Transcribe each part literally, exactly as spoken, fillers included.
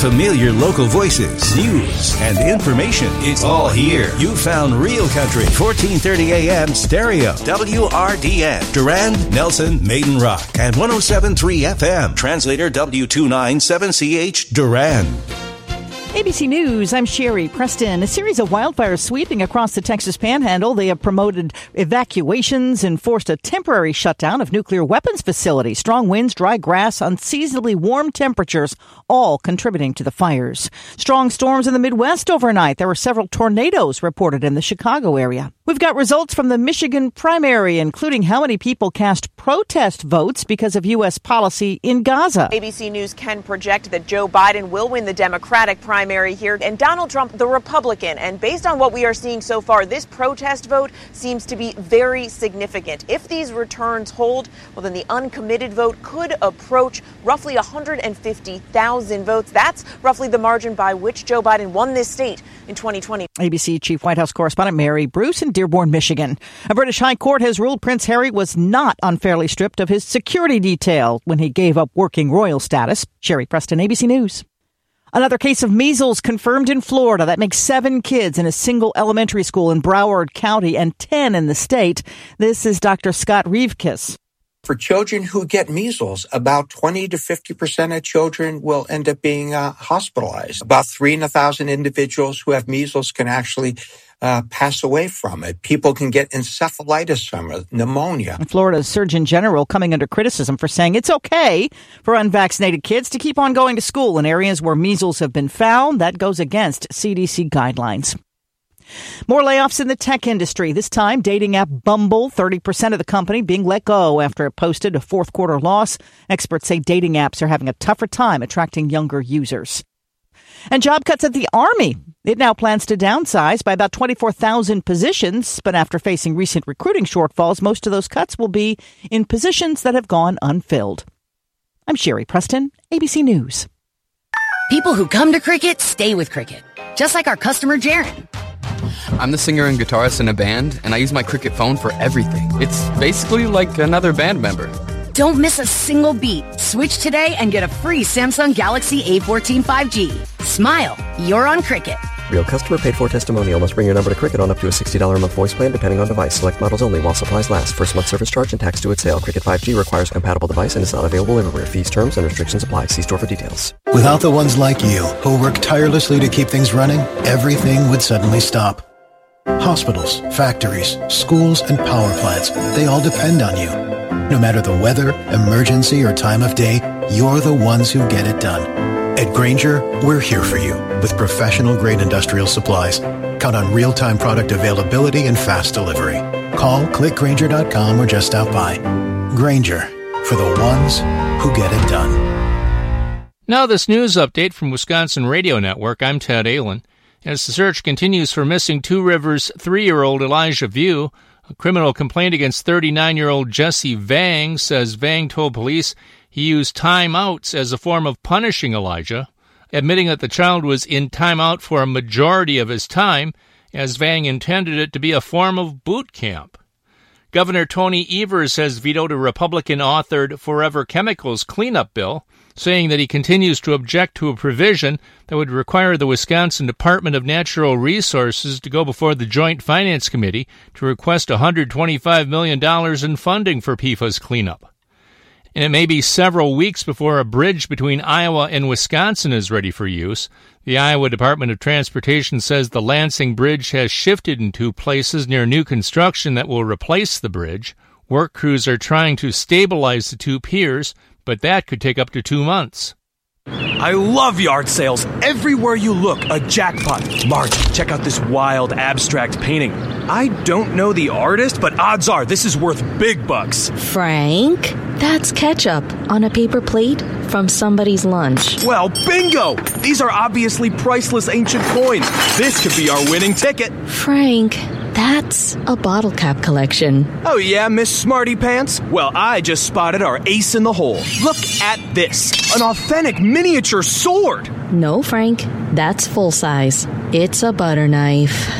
Familiar local voices, news, and information. It's all here. You found Real Country, fourteen thirty a.m. stereo, W R D N, Durand, Nelson, Maiden Rock, and one oh seven point three F M. Translator W two nine seven C H, Durand. A B C News, I'm Sherry Preston. A series of wildfires sweeping across the Texas Panhandle. They have promoted evacuations and forced a temporary shutdown of nuclear weapons facilities. Strong winds, dry grass, unseasonably warm temperatures, all contributing to the fires. Strong storms in the Midwest overnight. There were several tornadoes reported in the Chicago area. We've got results from the Michigan primary, including how many people cast protest votes because of U S policy in Gaza. A B C News can project that Joe Biden will win the Democratic primary here and Donald Trump the Republican. And based on what we are seeing so far, this protest vote seems to be very significant. If these returns hold, well, then the uncommitted vote could approach roughly one hundred fifty thousand votes. That's roughly the margin by which Joe Biden won this state in twenty twenty. A B C Chief White House Correspondent Mary Bruce in Dearborn, Michigan. A British High Court has ruled Prince Harry was not unfairly stripped of his security detail when he gave up working royal status. Sherry Preston, A B C News. Another case of measles confirmed in Florida. That makes seven kids in a single elementary school in Broward County and ten in the state. This is Doctor Scott Reevkiss. For children who get measles, about twenty to fifty percent of children will end up being uh, hospitalized. About three in a thousand individuals who have measles can actually uh, pass away from it. People can get encephalitis from it, pneumonia. Florida's Surgeon General coming under criticism for saying it's okay for unvaccinated kids to keep on going to school in areas where measles have been found. That goes against C D C guidelines. More layoffs in the tech industry. This time, dating app Bumble, thirty percent of the company being let go after it posted a fourth quarter loss. Experts say dating apps are having a tougher time attracting younger users. And job cuts at the Army. It now plans to downsize by about twenty-four thousand positions. But after facing recent recruiting shortfalls, most of those cuts will be in positions that have gone unfilled. I'm Sherry Preston, A B C News. People who come to Cricket stay with Cricket, just like our customer, Jaron. I'm the singer and guitarist in a band, and I use my Cricket phone for everything. It's basically like another band member. Don't miss a single beat. Switch today and get a free Samsung Galaxy A fourteen five G. Smile, you're on Cricket. Real customer paid for testimonial. Must bring your number to Cricket on up to a sixty dollars a month voice plan depending on device. Select models only while supplies last. First month service charge and tax due at sale. Cricket five G requires a compatible device and is not available everywhere. Fees, terms, and restrictions apply. See store for details. Without the ones like you who work tirelessly to keep things running, everything would suddenly stop. Hospitals, factories, schools, and power plants, they all depend on you. No matter the weather, emergency, or time of day, you're the ones who get it done. At Grainger, we're here for you with professional-grade industrial supplies. Count on real-time product availability and fast delivery. Call, click Grainger dot com, or just stop by. Grainger, for the ones who get it done. Now this news update from Wisconsin Radio Network. I'm Ted Allen. As the search continues for missing Two Rivers three-year-old Elijah View, a criminal complaint against thirty-nine-year-old Jesse Vang says Vang told police he used timeouts as a form of punishing Elijah, admitting that the child was in timeout for a majority of his time, as Vang intended it to be a form of boot camp. Governor Tony Evers has vetoed a Republican-authored Forever Chemicals cleanup bill, saying that he continues to object to a provision that would require the Wisconsin Department of Natural Resources to go before the Joint Finance Committee to request one hundred twenty-five million dollars in funding for P F A S cleanup. And it may be several weeks before a bridge between Iowa and Wisconsin is ready for use. The Iowa Department of Transportation says the Lansing Bridge has shifted in two places near new construction that will replace the bridge. Work crews are trying to stabilize the two piers, but that could take up to two months. I love yard sales. Everywhere you look, a jackpot. Marge, check out this wild abstract painting. I don't know the artist, but odds are this is worth big bucks. Frank, that's ketchup on a paper plate from somebody's lunch. Well, bingo! These are obviously priceless ancient coins. This could be our winning ticket. Frank, that's a bottle cap collection. Oh yeah, Miss Smarty Pants? Well, I just spotted our ace in the hole. Look at this. An authentic miniature sword. No, Frank, that's full size. It's a butter knife.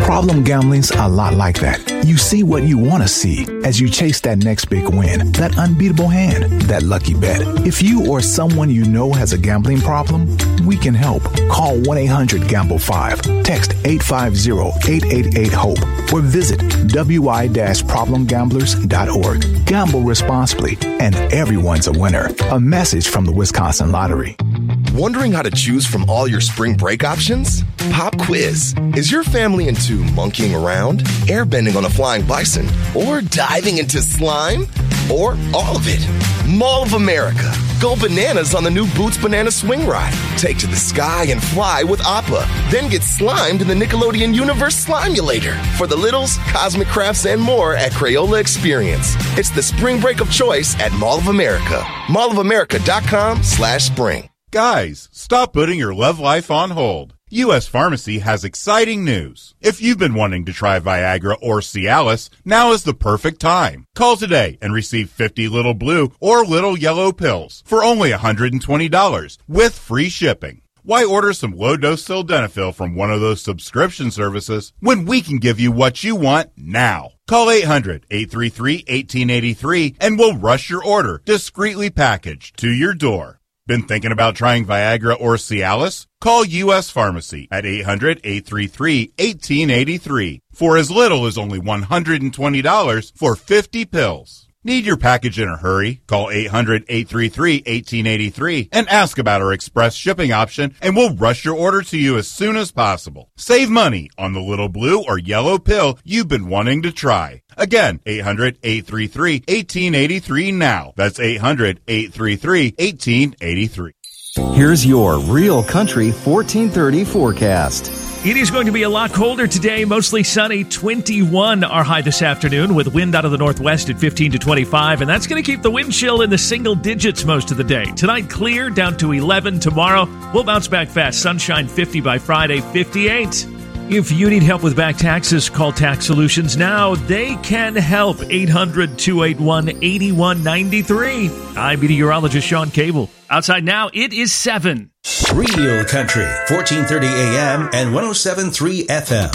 Problem gambling's a lot like that. You see what you want to see as you chase that next big win, that unbeatable hand, that lucky bet. If you or someone you know has a gambling problem, we can help. Call one eight hundred gamble five, text eight five zero, eight eight eight, HOPE, or visit w i dash problem gamblers dot org. Gamble responsibly, and everyone's a winner. A message from the Wisconsin Lottery. Wondering how to choose from all your spring break options? Pop quiz. Is your family into monkeying around, airbending on a flying bison, or diving into slime? Or all of it? Mall of America. Go bananas on the new Boots Banana Swing Ride. Take to the sky and fly with Appa. Then get slimed in the Nickelodeon Universe Slimulator. For the littles, cosmic crafts, and more at Crayola Experience. It's the spring break of choice at Mall of America. mall of america dot com slash spring. Guys, stop putting your love life on hold. U S Pharmacy has exciting news. If you've been wanting to try Viagra or Cialis, now is the perfect time. Call today and receive fifty Little Blue or Little Yellow pills for only one hundred twenty dollars with free shipping. Why order some low-dose sildenafil from one of those subscription services when we can give you what you want now? Call eight hundred, eight three three, one eight eight three and we'll rush your order discreetly packaged to your door. Been thinking about trying Viagra or Cialis? Call U S Pharmacy at eight hundred, eight three three, one eight eight three for as little as only one hundred twenty dollars for fifty pills. Need your package in a hurry? Call eight hundred, eight three three, one eight eight three and ask about our express shipping option, and we'll rush your order to you as soon as possible. Save money on the little blue or yellow pill you've been wanting to try. Again, eight hundred, eight three three, one eight eight three now. That's eight hundred, eight three three, one eight eight three. Here's your Real Country fourteen thirty forecast. It is going to be a lot colder today, mostly sunny, twenty-one our high this afternoon, with wind out of the northwest at fifteen to twenty-five, and that's going to keep the wind chill in the single digits most of the day. Tonight, clear, down to eleven. Tomorrow, we'll bounce back fast. Sunshine, fifty by Friday, fifty-eight. If you need help with back taxes, call Tax Solutions now. They can help. eight hundred, two eight one, eight one nine three. I'm meteorologist Sean Cable. Outside now, it is seven. Real Country, fourteen thirty A M and one oh seven point three F M.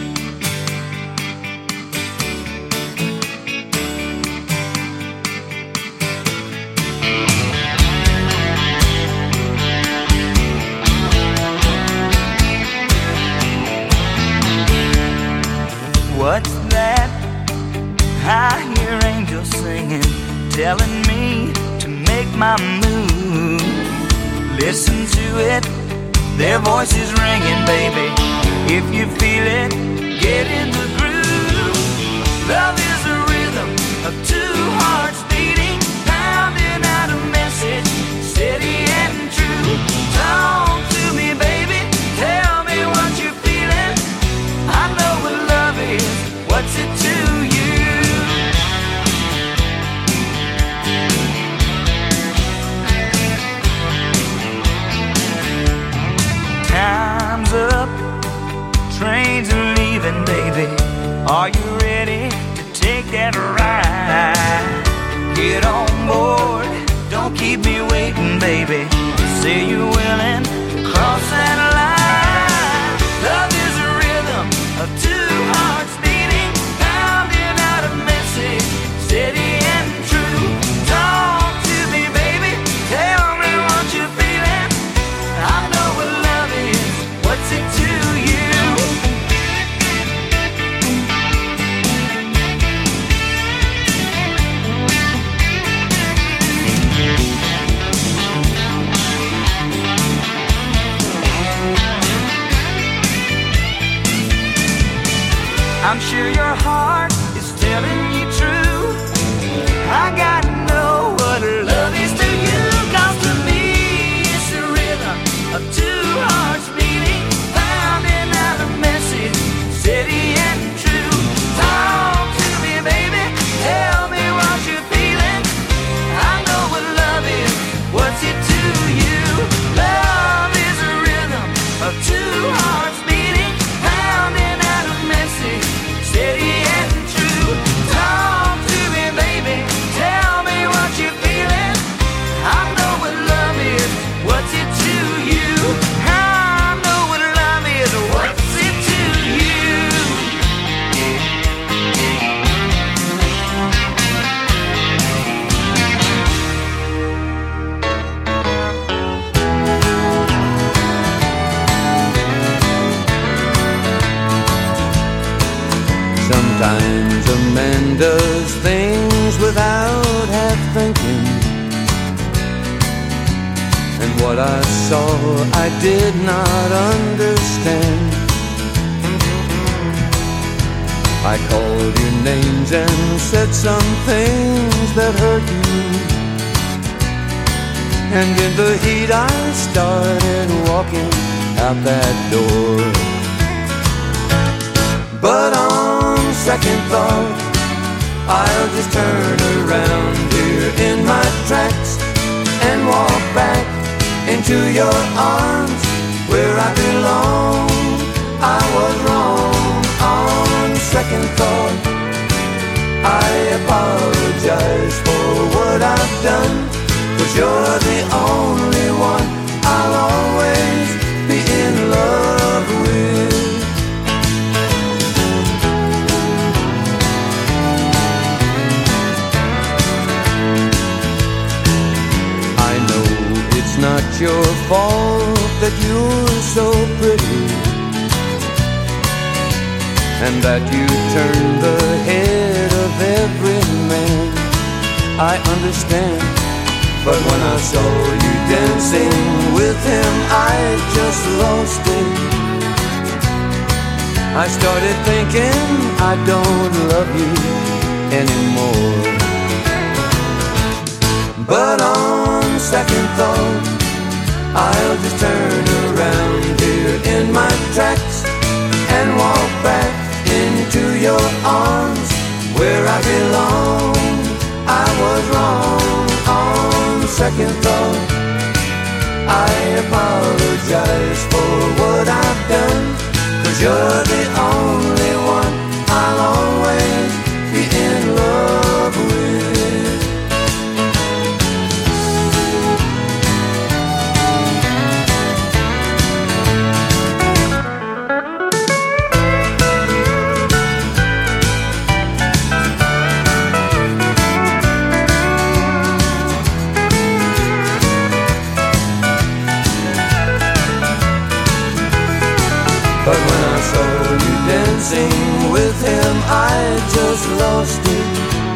What's that? I hear angels singing, telling me to make my move. Listen to it, their voices ringing, baby. If you feel it, get in the groove. Love is a rhythm of two hearts beating, pounding out a message, steady and true. Talk to me, baby, tell me what you're feeling. I know what love is, what's it to you? Time's up, trains are leaving, baby. Are you ready to take that ride? Get on board, don't keep me waiting, baby. Say you're willing to cross that line. Love is a rhythm of two hearts beating, pounding out a message, steady and true. Talk to me, baby, tell me what you're feeling. I know what love is, what's it to you? I'm sure your heart is telling you true. I gotta know what love is to you. 'Cause to me it's the rhythm of two hearts beating, pounding out a message, steady and true. Talk to me, baby, tell me what you're feeling. I know what love is, what's it to you? Love is a rhythm of two hearts beating, pounding out a message, steady and true. Talk Sometimes a man does things without half thinking, and what I saw I did not understand. I called your names and said some things that hurt you, and in the heat I started walking out that door. But on second thought, I'll just turn around here in my tracks and walk back into your arms where I belong. I was wrong on second thought. I apologize for what I've done, 'cause you're the only one I'll always be in love with. I know it's not your fault that you're so pretty, and that you turn the head of every man. I understand, but when I saw you dancing with him, I just lost it. I started thinking I don't love you anymore. But on second thought, I'll just turn around here in my tracks and walk back into your arms where I belong. I was wrong on second thought. I apologize for what I've done, 'cause you're the only one I'll always be in love with. But when I saw you dancing with him, I just lost it.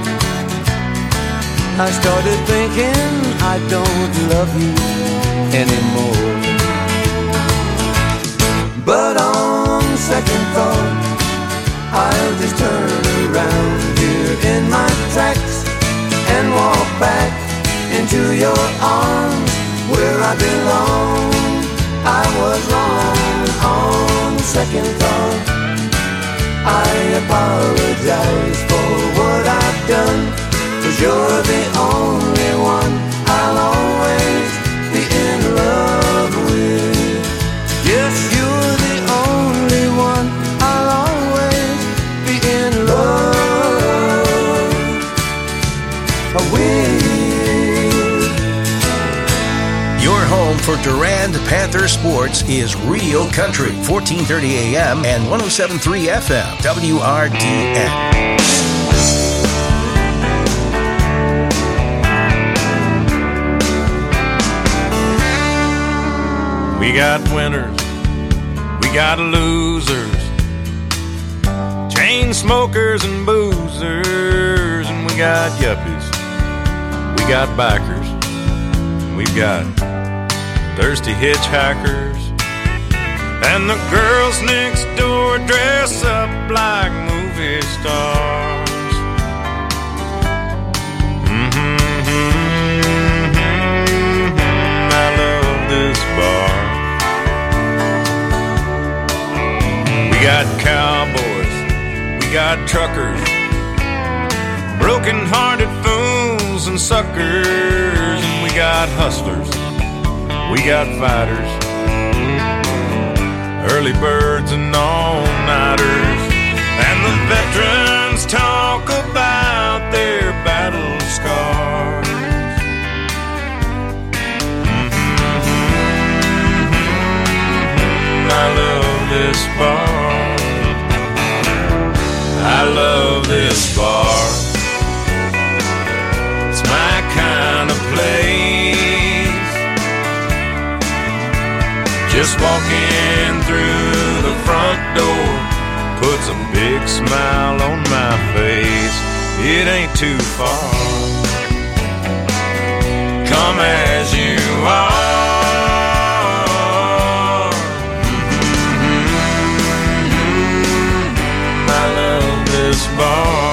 I started thinking I don't love you anymore. But on second thought, I'll just turn around here in my tracks and walk back into your arms where I belong. I was wrong on second thought. I apologize for what I've done, 'cause you're the only one I'll always be in love with. Yes, you're the only one I'll always be in love with. Your home for Durand Panther sports is Real Country, fourteen thirty A M and one oh seven point three F M, W R D N. We got winners, we got losers, chain smokers and boozers, and we got yuppies, we got bikers, we've got thirsty hitchhikers, and the girls next door dress up like movie stars. Mm-hmm, mm-hmm, I love this bar. We got cowboys, we got truckers, broken-hearted fools and suckers, and we got hustlers, we got fighters, early birds and all-nighters, and the veterans talk about their battle scars. Mm-hmm, I love this bar. I love this bar. It's my kind of place. Just walking through the front door puts a a big smile on my face. It ain't too far. Come as you are. Mm-hmm. I love this bar.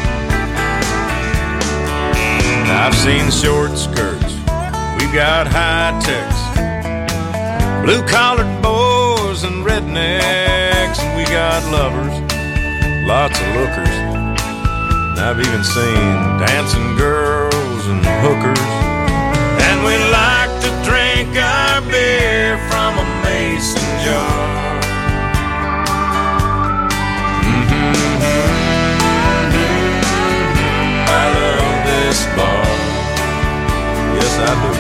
I've seen short skirts, we've got high techs, blue-collared boys and rednecks, and we got lovers, lots of lookers. And I've even seen dancing girls and hookers. And we like to drink our beer from a mason jar. Mm-hmm. I love this bar. Yes, I do.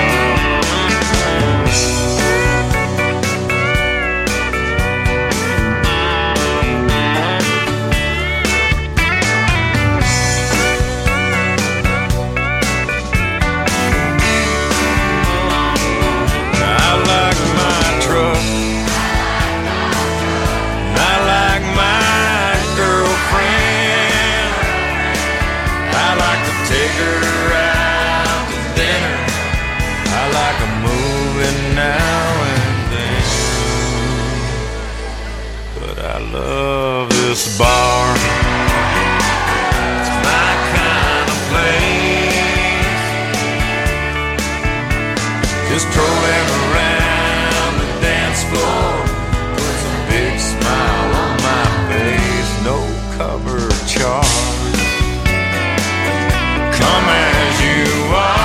Love this bar. It's my kind of place. Just strolling around the dance floor with a big smile on my face. No cover charge. Come as you are.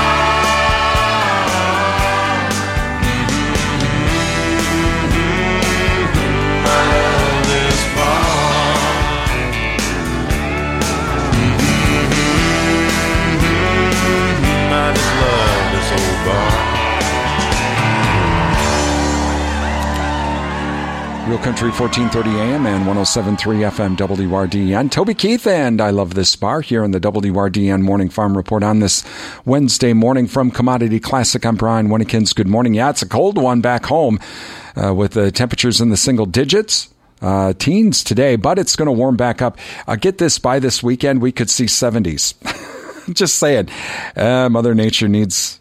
Real Country fourteen thirty A M and one oh seven point three F M W R D N. Toby Keith and I Love This Bar here in the W R D N Morning Farm Report on this Wednesday morning from Commodity Classic. I'm Brian Winnekins. Good morning. Yeah, it's a cold one back home uh, with the temperatures in the single digits. Uh, teens today, but it's going to warm back up. Uh, get this, by this weekend, we could see seventies. Just saying. Uh, Mother Nature needs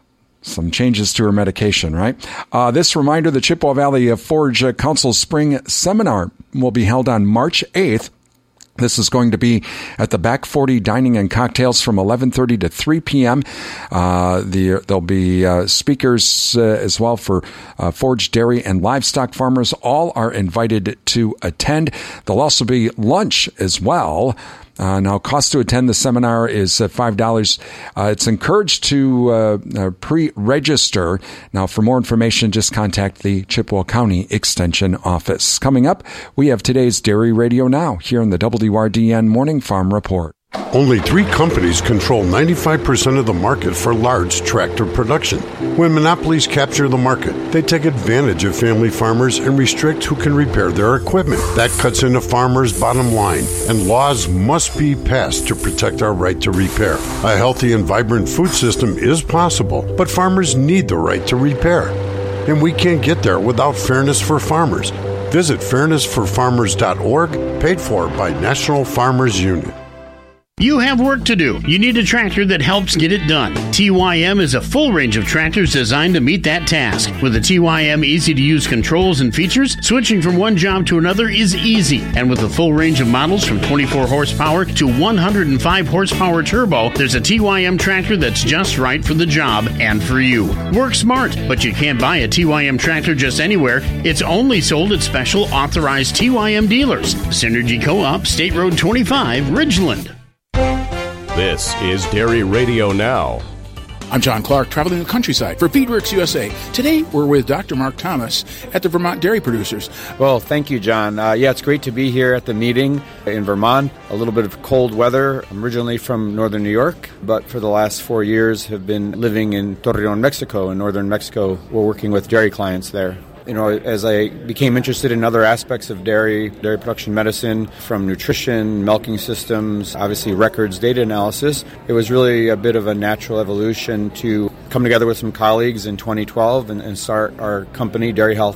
some changes to her medication, right? Uh, this reminder, the Chippewa Valley Forge Council Spring Seminar will be held on March eighth. This is going to be at the Back forty Dining and Cocktails from eleven thirty to three p.m. Uh, the, there'll be uh, speakers uh, as well for uh, forage, dairy, and livestock farmers. All are invited to attend. There'll also be lunch as well. Uh, now, cost to attend the seminar is uh, five dollars. Uh, it's encouraged to uh, uh, pre-register. Now, for more information, just contact the Chippewa County Extension Office. Coming up, we have today's Dairy Radio Now here in the W R D N Morning Farm Report. Only three companies control ninety-five percent of the market for large tractor production. When monopolies capture the market, they take advantage of family farmers and restrict who can repair their equipment. That cuts into farmers' bottom line, and laws must be passed to protect our right to repair. A healthy and vibrant food system is possible, but farmers need the right to repair. And we can't get there without fairness for farmers. Visit fairness for farmers dot org, paid for by National Farmers Union. You have work to do. You need a tractor that helps get it done. T Y M is a full range of tractors designed to meet that task. With the T Y M easy-to-use controls and features, switching from one job to another is easy. And with a full range of models from twenty-four horsepower to one hundred five horsepower turbo, there's a T Y M tractor that's just right for the job and for you. Work smart, but you can't buy a T Y M tractor just anywhere. It's only sold at special authorized T Y M dealers. Synergy Co-op, State Road twenty-five, Ridgeland. This is Dairy Radio Now. I'm John Clark, traveling the countryside for Feedworks U S A. Today, we're with Doctor Mark Thomas at the Vermont Dairy Producers. Well, thank you, John. Uh, yeah, it's great to be here at the meeting in Vermont. A little bit of cold weather. I'm originally from northern New York, but for the last four years have been living in Torreon, Mexico. In northern Mexico, we're working with dairy clients there. You know, as I became interested in other aspects of dairy, dairy production medicine, from nutrition, milking systems, obviously records, data analysis, it was really a bit of a natural evolution to come together with some colleagues in twenty twelve and, and start our company, Dairy Health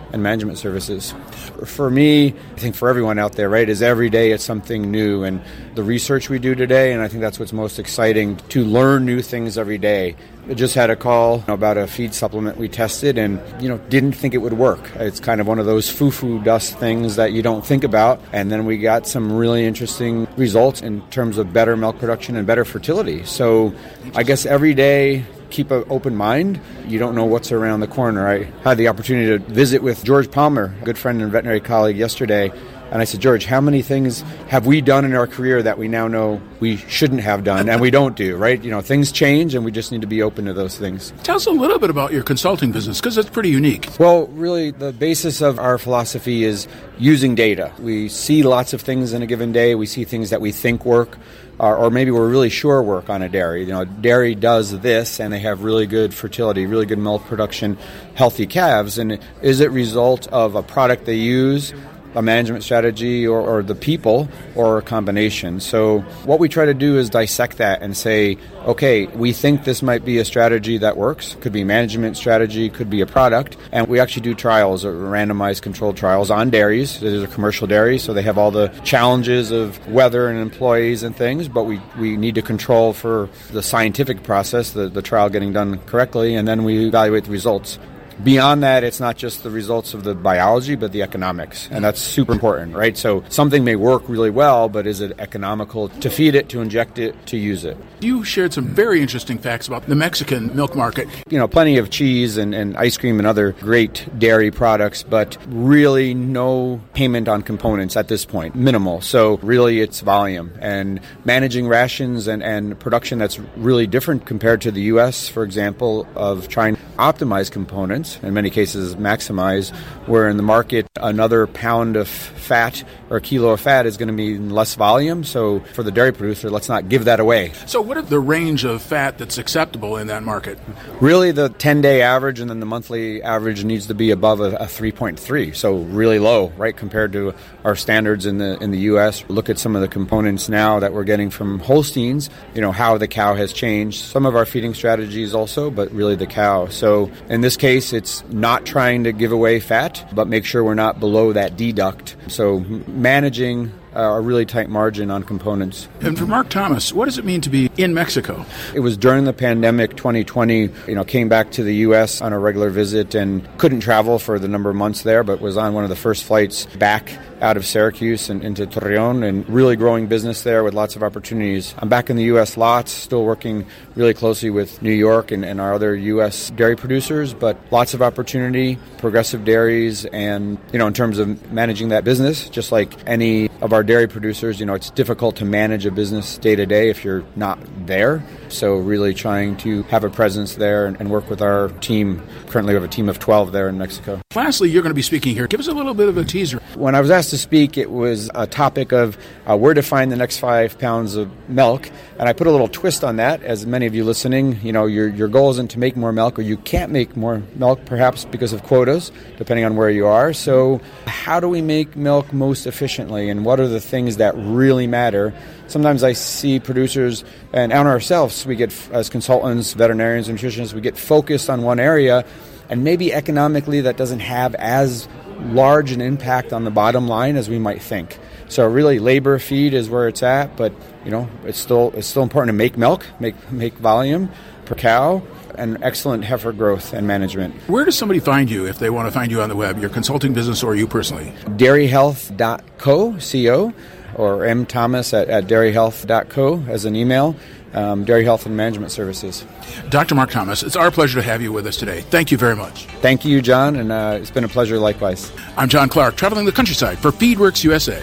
and management services. For me, I think for everyone out there, right, is every day it's something new. And the research we do today, and I think that's what's most exciting, to learn new things every day. I just had a call about a feed supplement we tested and, you know, didn't think it would work. It's kind of one of those foo-foo dust things that you don't think about. And then we got some really interesting results in terms of better milk production and better fertility. So I guess every day, keep an open mind. You don't know what's around the corner. I had the opportunity to visit with George Palmer, a good friend and veterinary colleague, yesterday. And I said, George, how many things have we done in our career that we now know we shouldn't have done and we don't do, right? You know, things change and we just need to be open to those things. Tell us a little bit about your consulting business, because it's pretty unique. Well, really, the basis of our philosophy is using data. We see lots of things in a given day. We see things that we think work, or, or maybe we're really sure work on a dairy. You know, dairy does this and they have really good fertility, really good milk production, healthy calves. And is it a result of a product they use, a management strategy, or, or the people, or a combination? So what we try to do is dissect that and say, okay, we think this might be a strategy that works. Could be management strategy, could be a product. And we actually do trials, or randomized controlled trials on dairies. There's a commercial dairy, so they have all the challenges of weather and employees and things, but we, we need to control for the scientific process, the, the trial getting done correctly, and then we evaluate the results. Beyond that, it's not just the results of the biology, but the economics. And that's super important, right? So something may work really well, but is it economical to feed it, to inject it, to use it? You shared some very interesting facts about the Mexican milk market. You know, plenty of cheese and, and ice cream and other great dairy products, but really no payment on components at this point, minimal. So really it's volume and managing rations and, and production that's really different compared to the U S, for example, of trying to optimize components. In many cases maximize, where in the market another pound of fat or a kilo of fat is going to mean less volume. So for the dairy producer, let's not give that away. So what is the range of fat that's acceptable in that market? Really the ten-day average, and then the monthly average needs to be above a, a three point three, so really low, right, compared to our standards in the in the U S. Look at some of the components now that we're getting from Holsteins, you know, how the cow has changed. Some of our feeding strategies also, but really the cow. So in this case, it's not trying to give away fat, but make sure we're not below that deduct. So managing a really tight margin on components. And for Mark Thomas, what does it mean to be in Mexico? It was during the pandemic, twenty twenty, you know, came back to the U S on a regular visit and couldn't travel for the number of months there, but was on one of the first flights back out of Syracuse and into Torreon, and really growing business there with lots of opportunities. I'm back in the U S lots, still working really closely with New York and, and our other U S dairy producers, but lots of opportunity, progressive dairies, and, you know, in terms of managing that business, just like any of our dairy producers, you know, it's difficult to manage a business day to day if you're not there. So really trying to have a presence there and, and work with our team. Currently we have a team of twelve there in Mexico. Lastly, you're going to be speaking here. Give us a little bit of a teaser. When I was asked to speak, it was a topic of uh, where to find the next five pounds of milk. And I put a little twist on that. As many of you listening, you know, your your goal isn't to make more milk, or you can't make more milk, perhaps because of quotas, depending on where you are. So how do we make milk most efficiently, and what are the things that really matter? Sometimes I see producers, and on ourselves, we get, as consultants, veterinarians, nutritionists, we get focused on one area, and maybe economically that doesn't have as large an impact on the bottom line as we might think. So really, labor feed is where it's at, but you know, it's still it's still important to make milk, make make volume per cow, and excellent heifer growth and management. Where does somebody find you if they want to find you on the web, your consulting business or you personally? dairy health dot co, C O, or m thomas at, at dairy health dot co as an email. Um, Dairy Health and Management Services. Doctor Mark Thomas, it's our pleasure to have you with us today. Thank you very much. Thank you, John, and uh, it's been a pleasure likewise. I'm John Clark, traveling the countryside for FeedWorks U S A.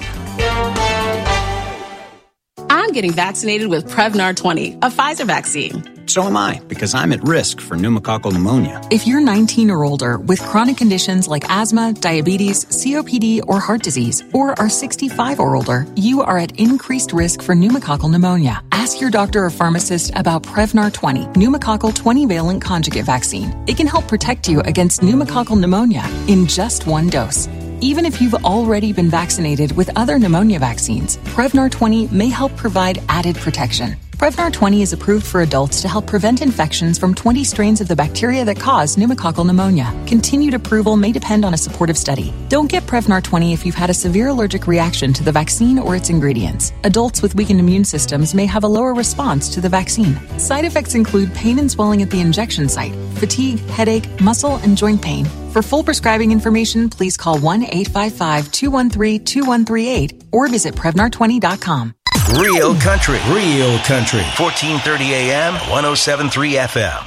I'm getting vaccinated with Prevnar twenty, a Pfizer vaccine. So am I, because I'm at risk for pneumococcal pneumonia. If you're nineteen or older with chronic conditions like asthma, diabetes, C O P D, or heart disease, or are sixty-five or older, you are at increased risk for pneumococcal pneumonia. Ask your doctor or pharmacist about Prevnar twenty, pneumococcal twenty-valent conjugate vaccine. It can help protect you against pneumococcal pneumonia in just one dose. Even if you've already been vaccinated with other pneumonia vaccines, Prevnar twenty may help provide added protection. Prevnar twenty is approved for adults to help prevent infections from twenty strains of the bacteria that cause pneumococcal pneumonia. Continued approval may depend on a supportive study. Don't get Prevnar twenty if you've had a severe allergic reaction to the vaccine or its ingredients. Adults with weakened immune systems may have a lower response to the vaccine. Side effects include pain and swelling at the injection site, fatigue, headache, muscle, and joint pain. For full prescribing information, please call one eight five five, two one three, two one three eight or visit Prevnar twenty dot com. Real country, real country. fourteen thirty A M, one oh seven point three F M.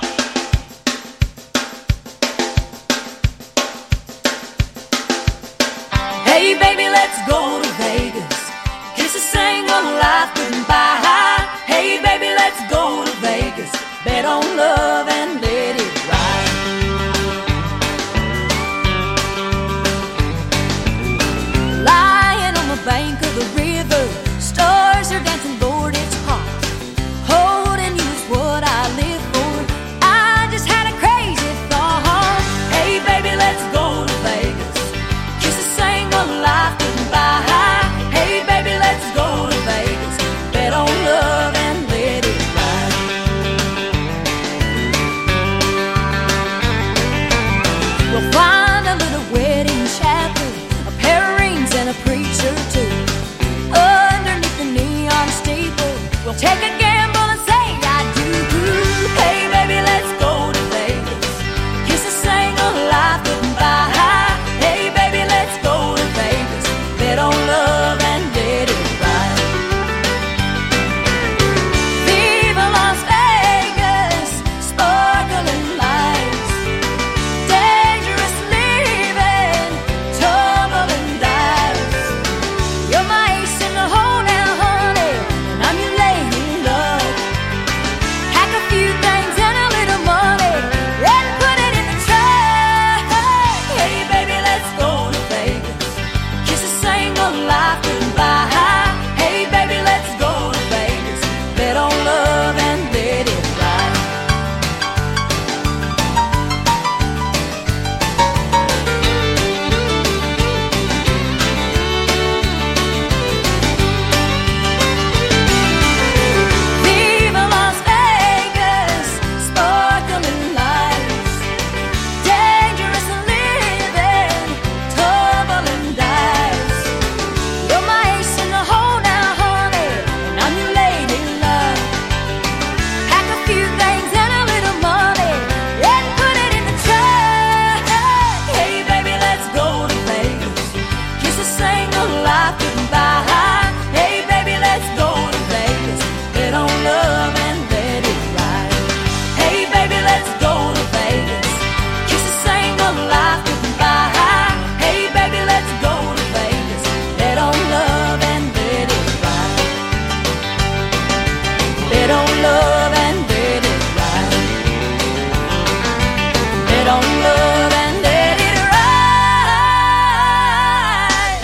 Hey baby, let's go to Vegas. Kiss a single life goodbye. Hey baby, let's go to Vegas. Bet on love and let it ride. Lying on the bank of the river, stars are dancing, Lord, it's hot. Holding you is what I live for. I just had a crazy thought. Hey baby, let's go to Vegas. Kiss a single life goodbye. Hey baby, let's go to Vegas. Bet on love and let it ride. We'll find a little wedding chapel, a pair of rings and a preacher too. Underneath the neon steeple, we'll take a gamble and say I do. Hey baby, let's go to Vegas. Kiss a single life goodbye. Hey baby, let's go to Vegas. Bet on love and let it ride. Viva Las Vegas, sparkling lights, dangerous living, tumbling dice. You're my ace in the hole now, honey, and I'm your lady love. Pack a few things and a little money, and put it in the trunk. Hey baby, let's go to Vegas. Kiss a single life goodbye. Hey baby, let's go to Vegas. Bet on love and let it ride. Viva Las Vegas, sparkling lights, dangerous living, tumbling dice. You're my ace in the hole now, honey, and I'm your lady love. Pack a few things and a little money, and put it in the trunk. Hey baby, let's go to Vegas. Kiss a single life goodbye. Hey baby, let's go to Vegas. Bet on love and let it ride. Hey baby, let's go to Vegas. Kiss a single life goodbye. Hey baby, let's go to Vegas. Bet on love and let it ride. Bet on love and let it ride. Bet on love and let it ride.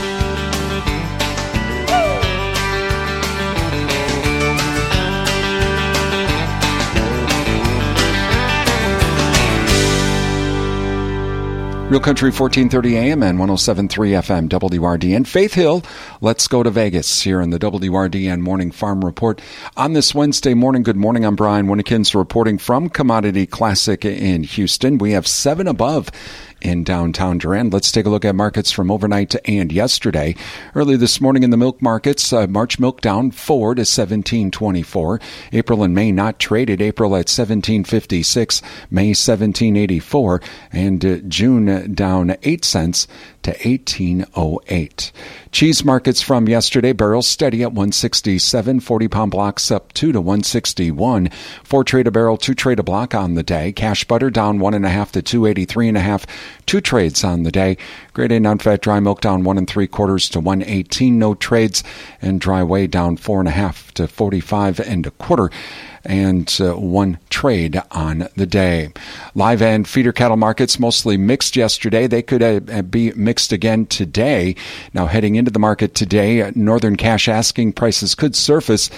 Real Country fourteen thirty A M and one oh seven point three F M W R D N. Faith Hill, let's go to Vegas here in the W R D N Morning Farm Report. On this Wednesday morning, good morning, I'm Brian Winnikins reporting from Commodity Classic in Houston. We have seven above in downtown Durand. Let's take a look at markets from overnight and yesterday. Early this morning in the milk markets, uh, March milk down four to seventeen twenty-four. April and May not traded. April at seventeen fifty-six, May seventeen eighty-four, and uh, June uh, down eight cents to eighteen oh eight. Cheese markets from yesterday, barrels steady at one sixty-seven, forty pound blocks up two to one sixty-one. Four trade a barrel, two trade a block on the day. Cash butter down one and a half to two eighty-three and a half. Two trades on the day. Grade A non-fat dry milk down one and three quarters to one eighteen. No trades, and dry whey down four and a half to forty-five and a quarter. And uh, one trade on the day. Live and feeder cattle markets mostly mixed yesterday. They could uh, be mixed again today. Now heading into the market today, uh, northern cash asking prices could surface,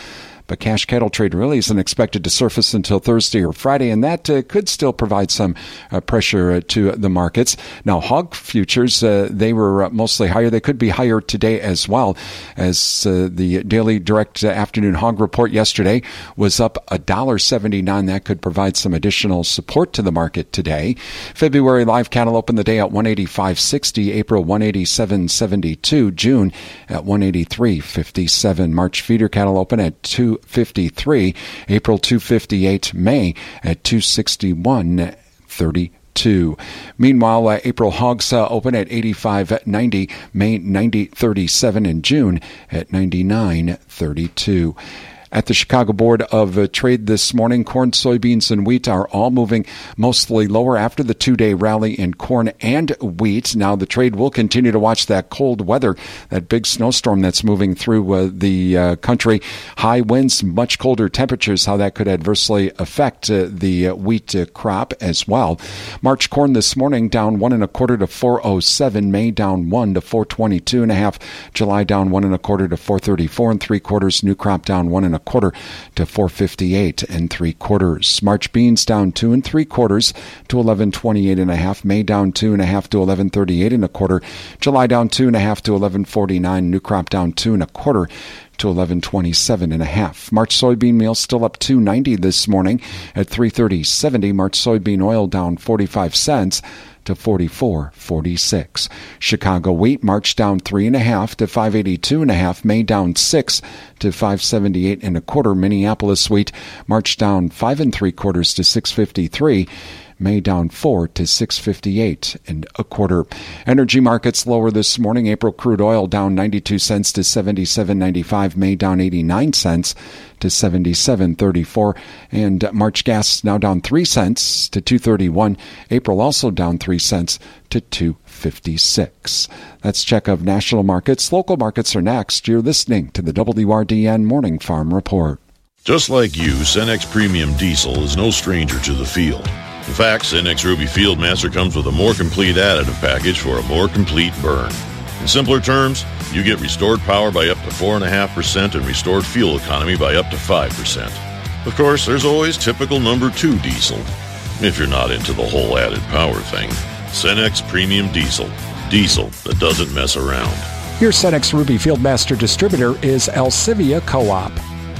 but cash cattle trade really isn't expected to surface until Thursday or Friday, and that uh, could still provide some uh, pressure uh, to the markets. Now, hog futures, uh, they were uh, mostly higher. They could be higher today as well, as uh, the daily direct uh, afternoon hog report yesterday was up one dollar seventy-nine. That could provide some additional support to the market today. February live cattle opened the day at one eighty-five sixty, April one eighty-seven seventy-two, June at one eighty-three fifty-seven. March feeder cattle open at two fifty-three, April two fifty-eight, May at two sixty-one thirty-two. Meanwhile, uh, April hogs uh, open at eighty-five ninety, May ninety thirty-seven, and June at ninety-nine thirty-two. At the Chicago Board of uh, Trade this morning, corn, soybeans, and wheat are all moving mostly lower after the two-day rally in corn and wheat. Now, the trade will continue to watch that cold weather, that big snowstorm that's moving through uh, the uh, country. High winds, much colder temperatures, how that could adversely affect uh, the uh, wheat uh, crop as well. March corn this morning down one and a quarter to four oh seven. May down one to four twenty-two and a half. July down one and a quarter to four thirty-four and three quarters. New crop down one and a quarter to four fifty-eight and three quarters. March beans down two and three quarters to eleven twenty-eight and a half. May down two and a half to eleven thirty-eight and a quarter. July down two and a half to eleven forty-nine. New crop down two and a quarter to eleven twenty-seven and a half. March soybean meal still up two ninety this morning at three thirty seventy. March soybean oil down forty-five cents to forty-four forty-six. Chicago wheat March down three and a half to five eighty-two and a half. May down six to five seventy-eight and a quarter. Minneapolis wheat March down five and three quarters to six fifty-three. May down four to six fifty-eight and a quarter. Energy markets lower this morning. April crude oil down ninety-two cents to seventy-seven ninety-five. May down eighty-nine cents to seventy-seven thirty-four. And March gas now down three cents to two thirty-one. April also down three cents to two fifty-six. That's check of national markets. Local markets are next. You're listening to the W R D N Morning Farm Report. Just like you, Cenex Premium Diesel is no stranger to the field. In fact, Cenex Ruby Fieldmaster comes with a more complete additive package for a more complete burn. In simpler terms, you get restored power by up to four point five percent and restored fuel economy by up to five percent. Of course, there's always typical number two diesel, if you're not into the whole added power thing. Cenex Premium Diesel. Diesel that doesn't mess around. Your Cenex Ruby Fieldmaster distributor is Alcivia Co-op.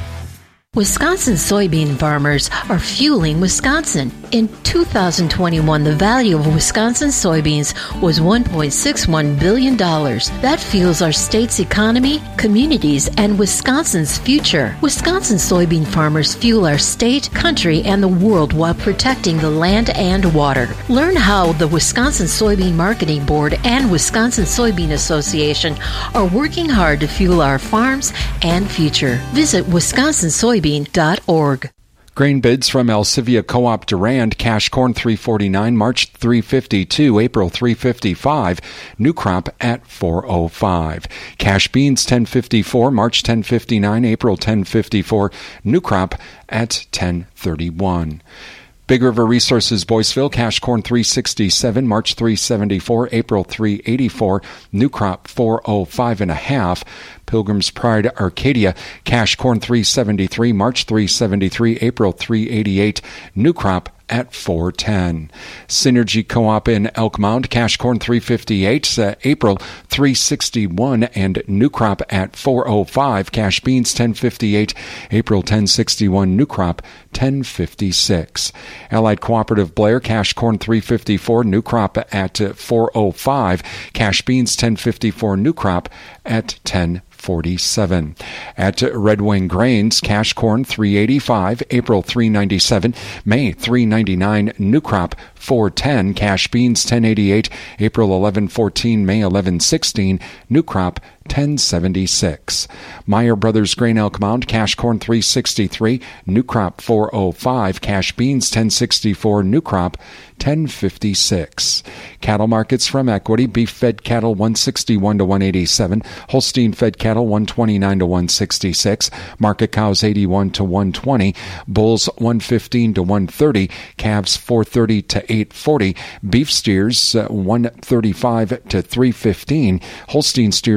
Wisconsin soybean farmers are fueling Wisconsin. In two thousand twenty-one, the value of Wisconsin soybeans was one point six one billion dollars. That fuels our state's economy, communities, and Wisconsin's future. Wisconsin soybean farmers fuel our state, country, and the world while protecting the land and water. Learn how the Wisconsin Soybean Marketing Board and Wisconsin Soybean Association are working hard to fuel our farms and future. Visit wisconsin soybean dot org. Grain bids from Alcivia Co-op Durand. Cash corn three forty-nine, March three fifty-two, April three fifty-five, new crop at four oh five. Cash beans ten fifty-four, March ten fifty-nine, April ten fifty-four, new crop at ten thirty-one. Big River Resources Boyceville, cash corn three sixty-seven, March three seventy-four, April three eighty-four, new crop four oh five and a half. Pilgrim's Pride Arcadia, cash corn three seventy-three, March three seventy-three, April three eighty-eight, new crop at four ten. Synergy Co-op in Elk Mound, cash corn three fifty-eight, uh, April three sixty-one, and new crop at four oh five. Cash beans ten fifty-eight, April ten sixty-one, new crop ten fifty-six. Allied Cooperative Blair, cash corn three fifty-four, new crop at uh, four oh five. Cash beans ten fifty-four, new crop at ten forty-seven. At Red Wing Grains, cash corn three eighty-five, April three ninety-seven, May three ninety-nine, new crop four ten. Cash beans ten eighty-eight, April eleven fourteen, May eleven sixteen, new crop ten seventy-six. Meyer Brothers Grain Elk Mound, cash corn three sixty-three, new crop four oh five. Cash beans ten sixty-four, new crop ten fifty-six. Cattle markets from Equity: beef fed cattle one sixty-one to one eighty-seven, Holstein fed cattle one twenty-nine to one sixty-six, market cows eighty-one to one twenty, bulls one fifteen to one thirty, calves four thirty to eight forty, beef steers uh, one thirty-five to three fifteen, Holstein steers one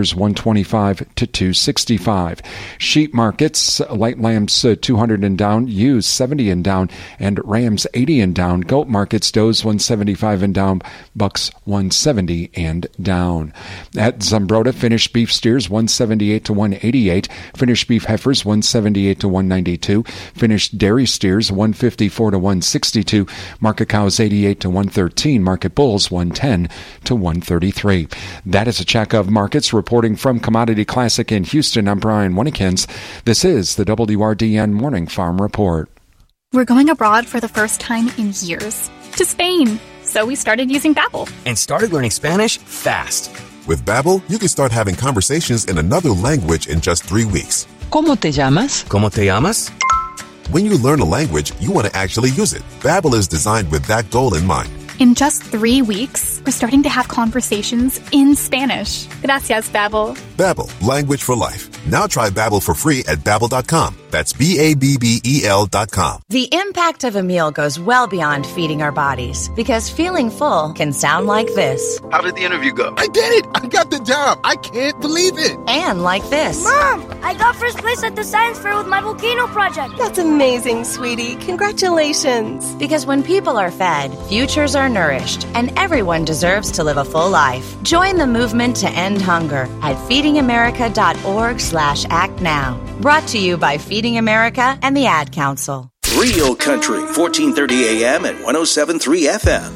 twenty-five to two sixty-five. Sheep markets, light lambs uh, two hundred and down, ewes seventy and down, and rams eighty and down. Goat markets, does one seventy-five and down, bucks one seventy and down. At Zumbrota, finished beef steers one seventy-eight to one eighty-eight, finished beef heifers one seventy-eight to one ninety-two, finished dairy steers one fifty-four to one sixty-two, market cows eighty-eight to one thirteen, market bulls one ten to one thirty-three. That is a check of markets. Reporting from Commodity Classic in Houston, I'm Brian Winnikins. This is the W R D N Morning Farm Report. We're going abroad for the first time in years, to Spain. So we started using Babbel. And started learning Spanish fast. With Babbel, you can start having conversations in another language in just three weeks. ¿Cómo te llamas? ¿Cómo te llamas? When you learn a language, you want to actually use it. Babbel is designed with that goal in mind. In just three weeks, we're starting to have conversations in Spanish. Gracias, Babbel. Babbel, language for life. Now try Babbel for free at babbel dot com. That's B A B B E L dot com. The impact of a meal goes well beyond feeding our bodies, because feeling full can sound like this. How did the interview go? I did it! I got the job! I can't believe it! And like this. Mom, I got first place at the science fair with my volcano project. That's amazing, sweetie. Congratulations. Because when people are fed, futures are nourished, and everyone deserves to live a full life. Join the movement to end hunger at feeding america dot org slash act now. Brought to you by Feeding America and the Ad Council. Real Country, fourteen thirty A M and one oh seven point three F M.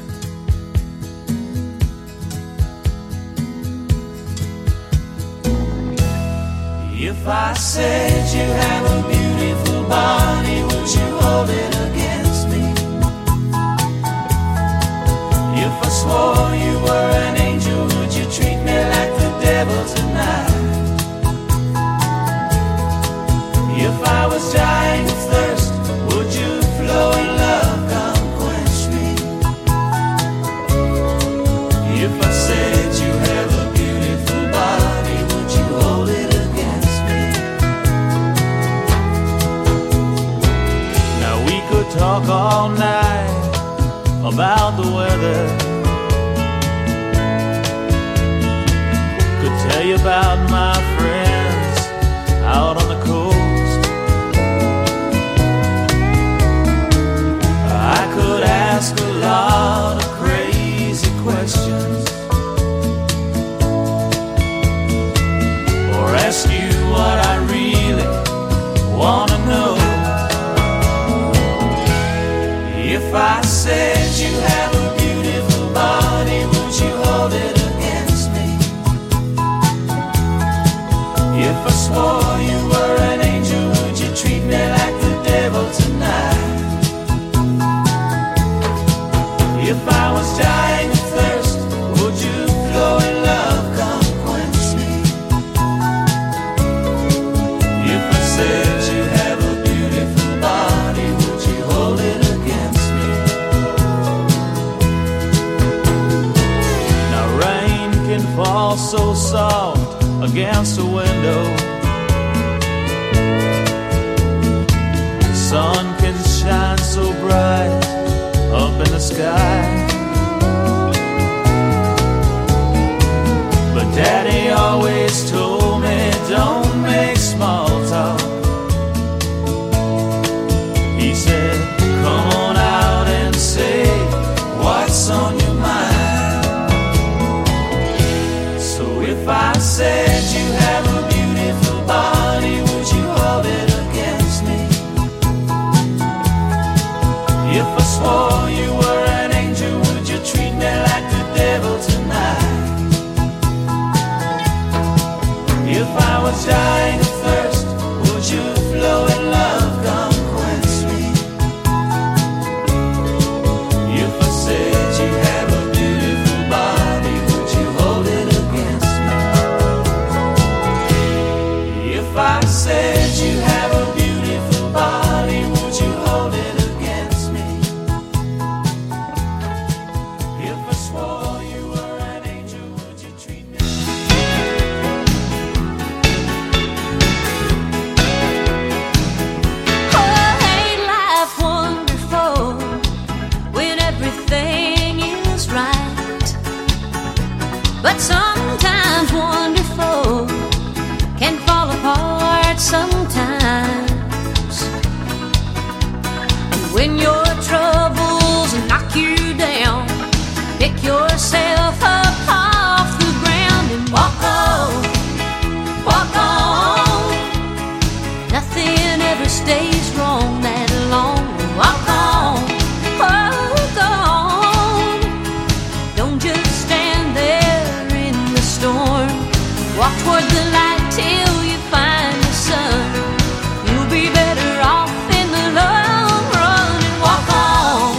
If I said you have a beautiful body, would you hold it against me? If I swore you were an angel, would you treat me like the devil tonight? If I was dying of thirst, would you flow in love, come quench me? If I said you have a beautiful body, would you hold it against me? Now we could talk all night about the weather. Could tell you about my friends out on the coast. I could ask a lot of crazy questions, or ask you what I really want to know. If I said you have a beautiful body, would you hold it against me? If I swore you were an angel, would you treat me like the devil tonight? If I was dying of thirst, would you flow in love, come quench me? If I said you have a beautiful body, would you hold it against me? Now rain can fall so soft against a window. Sun can shine so bright up in the sky. But Daddy always told me, don't make small talk. He said, come on out and say what's on your mind. So if I said you have a beautiful body, would you hold it against me? If I swore you were an angel, would you treat me like the devil tonight? If I was dying of thirst, would you flow in love, come quench me? If I said you have a beautiful body, would you hold it against me? If I said you have a beautiful body, would you hold it against me? If I swore you were an angel, would you treat me? Oh, ain't life wonderful when everything is right? But sometimes wonderful that sometimes. And when your troubles knock you down, pick yourself up off the ground and walk on, walk on. Nothing ever stays wrong that long. Walk on, walk on. Don't just stand there in the storm. Walk toward the light till you find the sun. You'll be better off in the long run and walk on.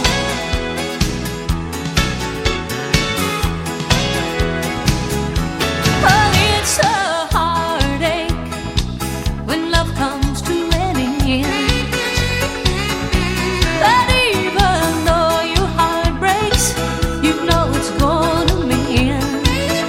But it's a heartache when love comes to an end. But even though your heart breaks, you know it's gonna mend.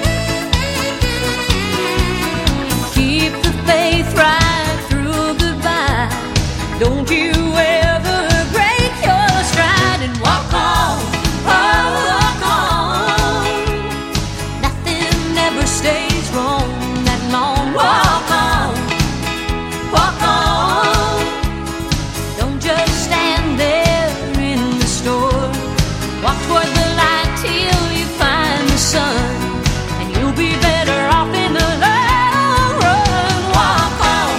Keep the faith right through goodbye. Don't you ever break your stride and walk on, walk on. Nothing ever stays wrong that long. Walk on, walk on. Don't just stand there in the store. Walk toward the light till you find the sun, and you'll be better off in the long run. Walk on.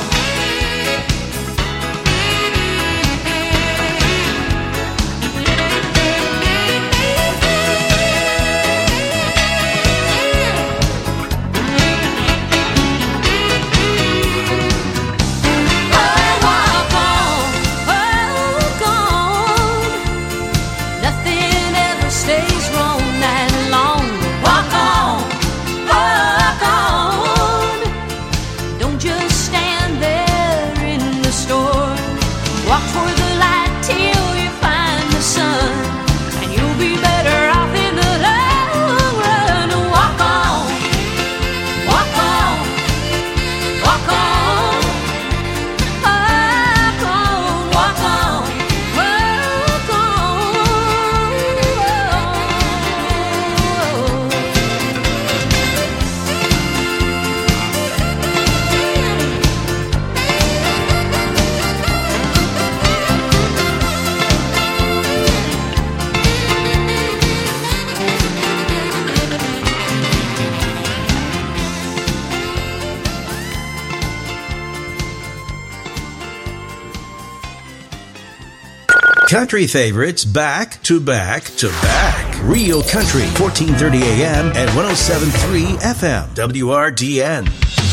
Oh, walk on, walk on. Nothing ever stays wrong that long. Walk on, walk on. Don't just stand there in the storm. Walk toward the light till you find the sun, and you'll be better off in the long run. Walk on, walk on, walk on. Walk on, walk on, walk Country favorites back to back to back. Real Country, fourteen thirty A M and one oh seven point three F M, W R D N.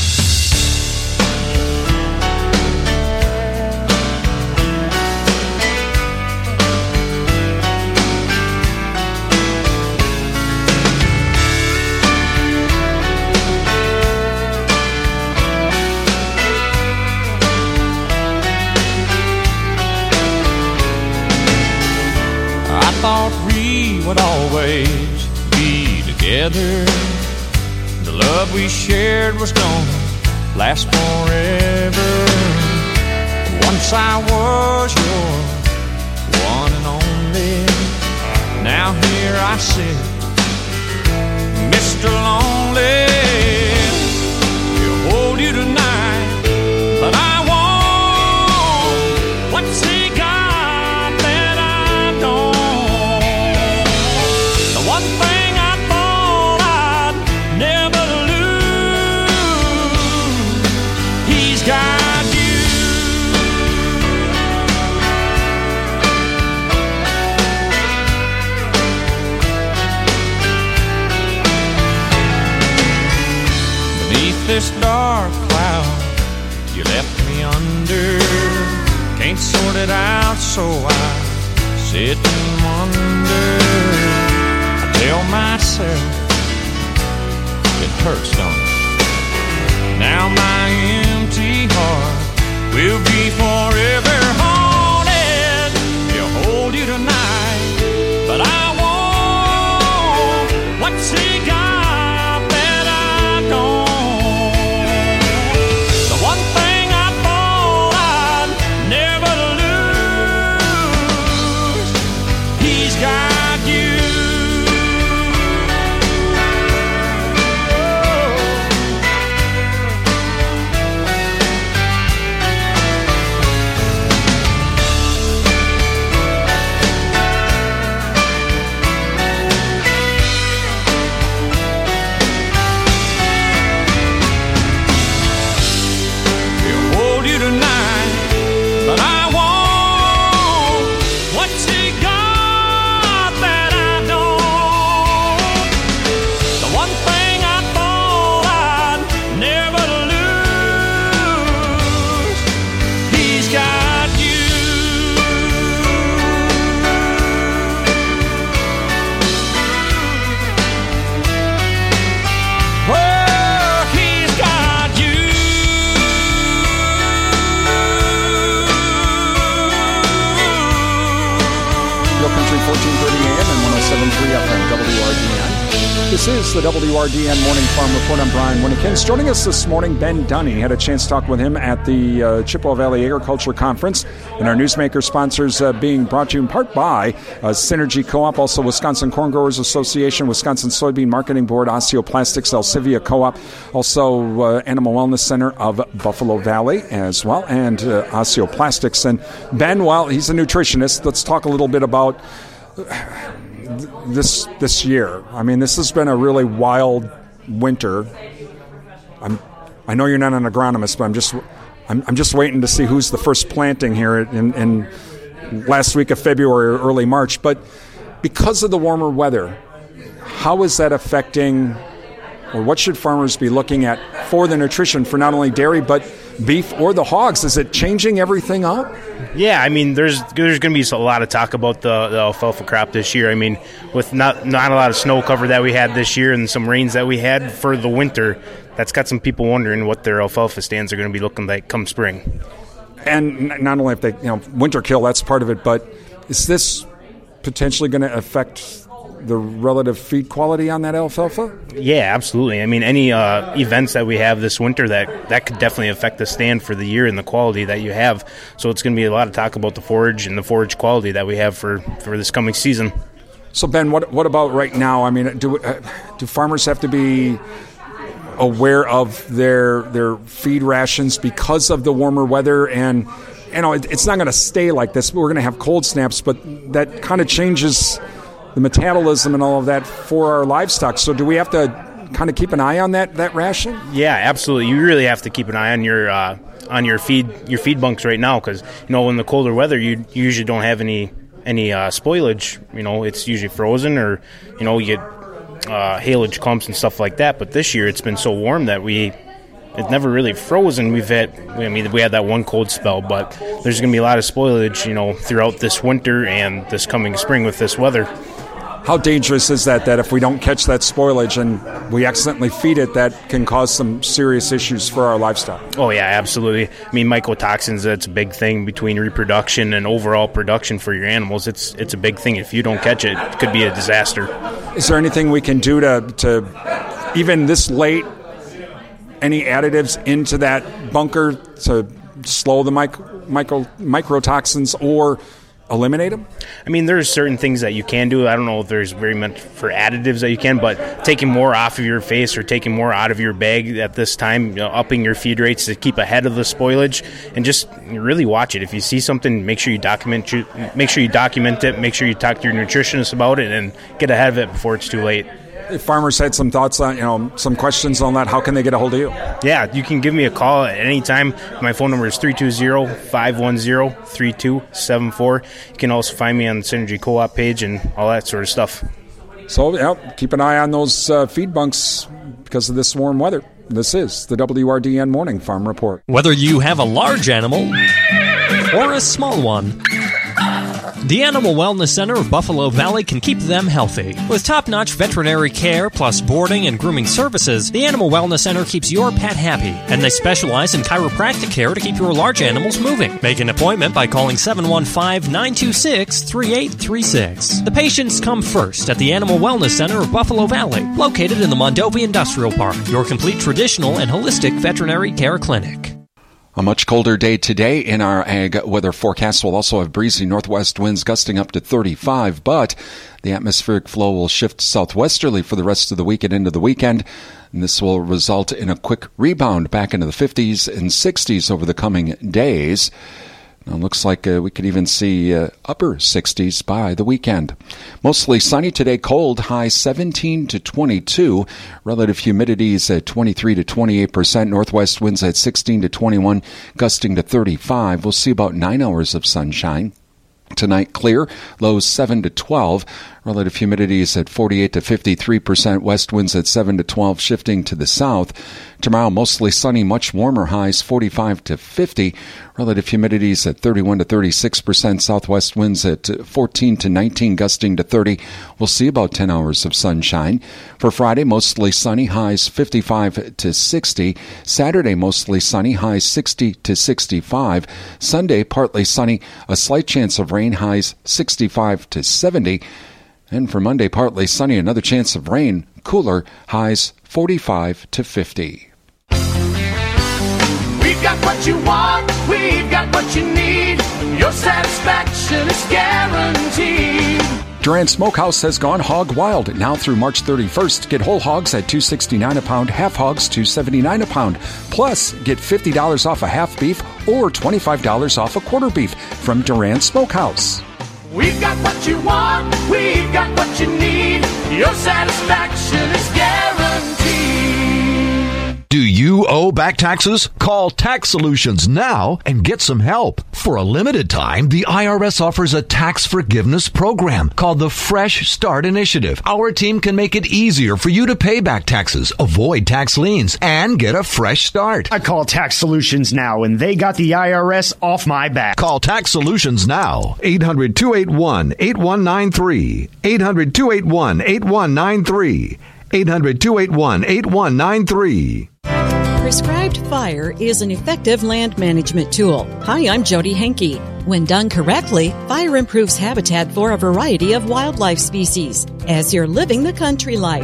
I thought we would always be together. The love we shared was gonna last forever. Once I was your one and only. Now here I sit, Mister Lonely. He'll hold you tonight, but I won't. What's he got that I don't? The one thing I thought I'd never lose, he's got you. Beneath this dark cloud you left me under, can't sort it out, so I sit and wonder. I tell myself it hurts, don't it? Now my empty heart will be forever haunted. He'll hold you tonight, but I won't. What's he got that I don't? The one thing I thought I'd never lose, he's got you. seven three F M W R D N. This is the W R D N Morning Farm Report. I'm Brian Winnekins. Joining us this morning, Ben Dunny. Had a chance to talk with him at the uh, Chippewa Valley Agriculture Conference. And our Newsmaker sponsors uh, being brought to you in part by uh, Synergy Co-op, also Wisconsin Corn Growers Association, Wisconsin Soybean Marketing Board, Osteoplastics, Alcivia Co-op, also uh, Animal Wellness Center of Buffalo Valley as well, and uh, Osteoplastics. And Ben, well, he's a nutritionist. Let's talk a little bit about this this year. I mean, this has been a really wild winter. I'm I know you're not an agronomist, but I'm just I'm, I'm just waiting to see who's the first planting here in, in last week of February or early March. But because of the warmer weather, how is that affecting, or what should farmers be looking at for the nutrition for not only dairy but beef or the hogs? Is it changing everything up? Yeah, I mean, there's there's going to be a lot of talk about the, the alfalfa crop this year. I mean, with not not a lot of snow cover that we had this year and some rains that we had for the winter, that's got some people wondering what their alfalfa stands are going to be looking like come spring. And not only if they, you know, winter kill, that's part of it, but is this potentially going to affect the relative feed quality on that alfalfa? Yeah, absolutely. I mean, any uh, events that we have this winter, that, that could definitely affect the stand for the year and the quality that you have. So it's going to be a lot of talk about the forage and the forage quality that we have for, for this coming season. So, Ben, what what about right now? I mean, do uh, do farmers have to be aware of their their feed rations because of the warmer weather? And, you know, it, it's not going to stay like this. We're going to have cold snaps, but that kind of changes the metabolism and all of that for our livestock. So do we have to kind of keep an eye on that, that ration? Yeah, absolutely. You really have to keep an eye on your uh, on your feed your feed bunks right now, because, you know, in the colder weather, you, you usually don't have any any uh, spoilage. You know, it's usually frozen, or, you know, you get uh, haylage clumps and stuff like that. But this year it's been so warm that we it's never really frozen. We've had, I mean, we had that one cold spell, but there's going to be a lot of spoilage, you know, throughout this winter and this coming spring with this weather. How dangerous is that, that if we don't catch that spoilage and we accidentally feed it, that can cause some serious issues for our livestock? Oh, yeah, absolutely. I mean, mycotoxins, that's a big thing between reproduction and overall production for your animals. It's it's a big thing. If you don't catch it, it could be a disaster. Is there anything we can do to, to even this late, any additives into that bunker to slow the micro, micro, microtoxins or eliminate them? I mean, there's certain things that you can do. I don't know if there's very much for additives that you can, but taking more off of your face or taking more out of your bag at this time, you know, upping your feed rates to keep ahead of the spoilage, and just really watch it. If you see something, make sure you document make sure you document it, make sure you talk to your nutritionist about it, and get ahead of it before it's too late. If farmers had some thoughts on, you know, some questions on that, how can they get a hold of you? Yeah, you can give me a call at any time. My phone number is three two zero, five one zero, three two seven four. You can also find me on the Synergy Co-op page and all that sort of stuff. So, yeah, keep an eye on those uh, feed bunks because of this warm weather. This is the W R D N Morning Farm Report. Whether you have a large animal or a small one, the Animal Wellness Center of Buffalo Valley can keep them healthy. With top-notch veterinary care plus boarding and grooming services, the Animal Wellness Center keeps your pet happy, and they specialize in chiropractic care to keep your large animals moving. Make an appointment by calling seven one five, nine two six, three eight three six. The patients come first at the Animal Wellness Center of Buffalo Valley, located in the Mondovi Industrial Park, your complete traditional and holistic veterinary care clinic. A much colder day today in our ag weather forecast. We'll also have breezy northwest winds gusting up to thirty-five, but the atmospheric flow will shift southwesterly for the rest of the week and into the weekend. And this will result in a quick rebound back into the fifties and sixties over the coming days. Now, it looks like uh, we could even see uh, upper sixties by the weekend. Mostly sunny today, cold, high seventeen to twenty-two. Relative humidity is at twenty-three to twenty-eight percent. Northwest winds at sixteen to twenty-one, gusting to thirty-five. We'll see about nine hours of sunshine. Tonight, clear, lows seven to twelve. Relative humidity is at forty-eight to fifty-three percent. West winds at seven to twelve, shifting to the south. Tomorrow, mostly sunny, much warmer, highs forty-five to fifty. Relative humidity is at thirty-one to thirty-six percent. Southwest winds at fourteen to nineteen, gusting to thirty. We'll see about ten hours of sunshine. For Friday, mostly sunny, highs fifty-five to sixty. Saturday, mostly sunny, highs sixty to sixty-five. Sunday, partly sunny, a slight chance of rain, highs sixty-five to seventy. And for Monday, partly sunny, another chance of rain. Cooler, highs forty-five to fifty. We've got what you want, we've got what you need. Your satisfaction is guaranteed. Durand Smokehouse has gone hog wild. Now through March thirty-first, get whole hogs at two dollars and sixty-nine cents a pound, half hogs two dollars and seventy-nine cents a pound. Plus, get fifty dollars off a half beef or twenty-five dollars off a quarter beef from Durand Smokehouse. We've got what you want, we've got what you need. Your satisfaction is guaranteed. Do you owe back taxes? Call Tax Solutions now and get some help. For a limited time, the I R S offers a tax forgiveness program called the Fresh Start Initiative. Our team can make it easier for you to pay back taxes, avoid tax liens, and get a fresh start. I call Tax Solutions now, and they got the I R S off my back. Call Tax Solutions now. eight hundred, two eight one, eight one nine three. eight hundred, two eight one, eight one nine three. eight hundred, two eight one, eight one nine three. Prescribed Fire is an effective land management tool. Hi, I'm Jody Henke. When done correctly, fire improves habitat for a variety of wildlife species as you're living the country life.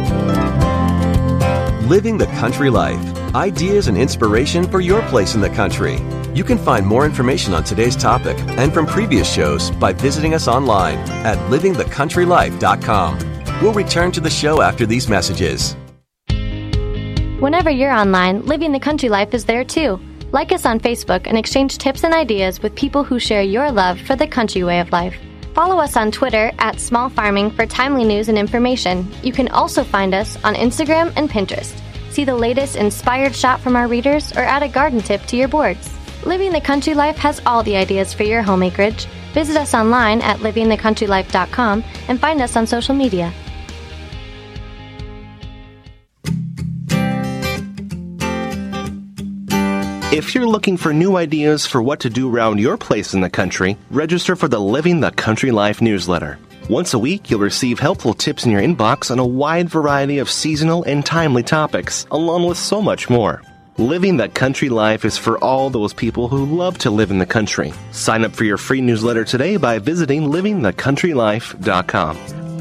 Living the Country Life. Ideas and inspiration for your place in the country. You can find more information on today's topic and from previous shows by visiting us online at living the country life dot com. We'll return to the show after these messages. Whenever you're online, Living the Country Life is there too. Like us on Facebook and exchange tips and ideas with people who share your love for the country way of life. Follow us on Twitter at Small Farming for timely news and information. You can also find us on Instagram and Pinterest. See the latest inspired shot from our readers or add a garden tip to your boards. Living the Country Life has all the ideas for your home acreage. Visit us online at living the country life dot com and find us on social media. If you're looking for new ideas for what to do around your place in the country, register for the Living the Country Life newsletter. Once a week, you'll receive helpful tips in your inbox on a wide variety of seasonal and timely topics, along with so much more. Living the Country Life is for all those people who love to live in the country. Sign up for your free newsletter today by visiting living the country life dot com.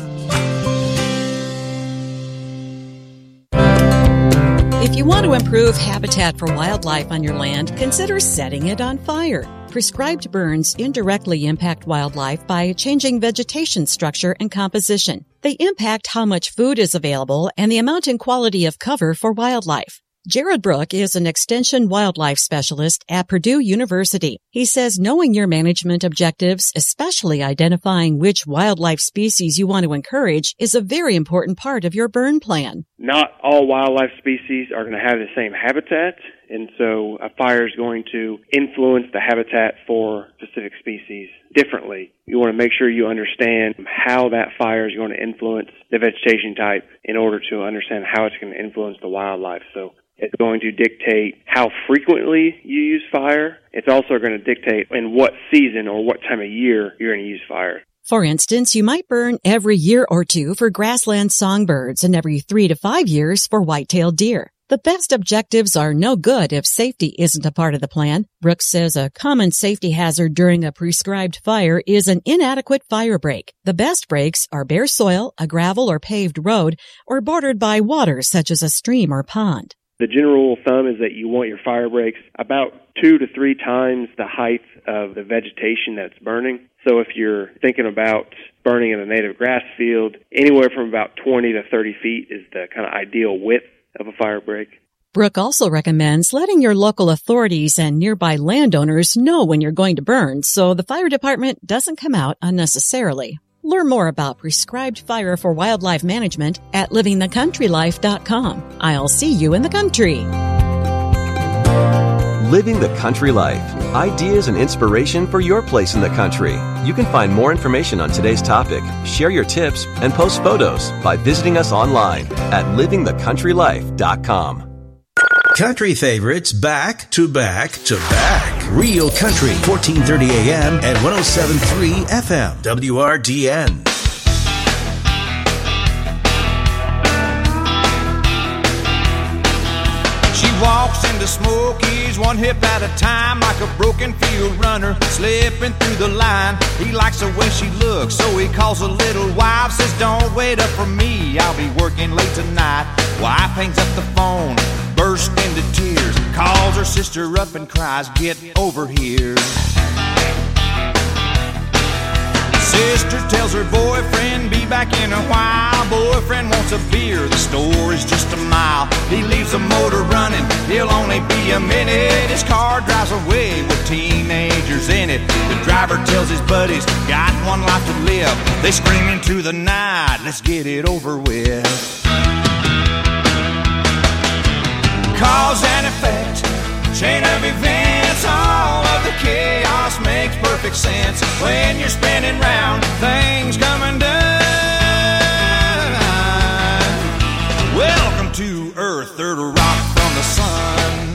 If you want to improve habitat for wildlife on your land, consider setting it on fire. Prescribed burns indirectly impact wildlife by changing vegetation structure and composition. They impact how much food is available and the amount and quality of cover for wildlife. Jared Brook is an extension wildlife specialist at Purdue University. He says knowing your management objectives, especially identifying which wildlife species you want to encourage, is a very important part of your burn plan. Not all wildlife species are going to have the same habitat, and so a fire is going to influence the habitat for specific species differently. You want to make sure you understand how that fire is going to influence the vegetation type in order to understand how it's going to influence the wildlife. So it's going to dictate how frequently you use fire. It's also going to dictate in what season or what time of year you're going to use fire. For instance, you might burn every year or two for grassland songbirds and every three to five years for white-tailed deer. The best objectives are no good if safety isn't a part of the plan. Brooks says a common safety hazard during a prescribed fire is an inadequate fire break. The best breaks are bare soil, a gravel or paved road, or bordered by water such as a stream or pond. The general rule of thumb is that you want your fire breaks about two to three times the height of the vegetation that's burning. So if you're thinking about burning in a native grass field, anywhere from about twenty to thirty feet is the kind of ideal width of a fire break. Brooke also recommends letting your local authorities and nearby landowners know when you're going to burn so the fire department doesn't come out unnecessarily. Learn more about prescribed fire for wildlife management at living the country life dot com. I'll see you in the country. Living the Country Life. Ideas and inspiration for your place in the country. You can find more information on today's topic, share your tips, and post photos by visiting us online at living the country life dot com. Country favorites back to back to back. Real Country, fourteen thirty A M and one oh seven point three F M, W R D N. She walked walks into Smokies one hip at a time, like a broken field runner slipping through the line. He likes the way she looks, so he calls a little wife, says don't wait up for me, I'll be working late tonight. Wife hangs up the phone, bursts into tears, calls her sister up and cries, get over here. Sister tells her boyfriend, be back in a while. Boyfriend wants a beer, the store is just a mile. He leaves the motor running, he'll only be a minute. His car drives away with teenagers in it. The driver tells his buddies, got one life to live. They scream into the night, let's get it over with. Cause and effect, chain of events, all of the chaos makes perfect sense. When you're spinning round, things come undone. Welcome to Earth, third rock from the sun.